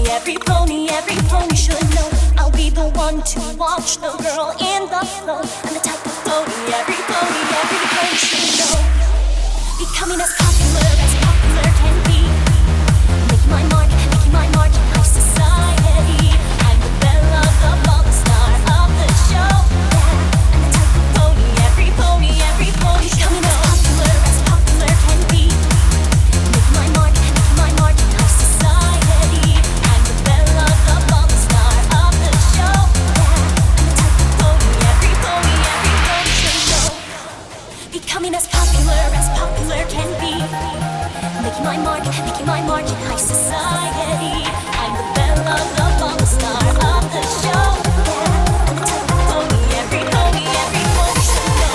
every pony should know. I'll be the one to watch the girl in the flow. I'm the type of every pony should know. Becoming as popular can be. Making my mark in high society. I'm the belle of the ball, the star of the show. Yeah, I'm the type of every pony becoming as popular can be. Making my mark in high society. I'm the belle of the ball, the star of the show. Yeah, I'm the type of every pony should know. Becoming as popular can be. Making my mark in high society. I'm the belle of the ball, the star of the show. Yeah, I'm the type of every pony should know.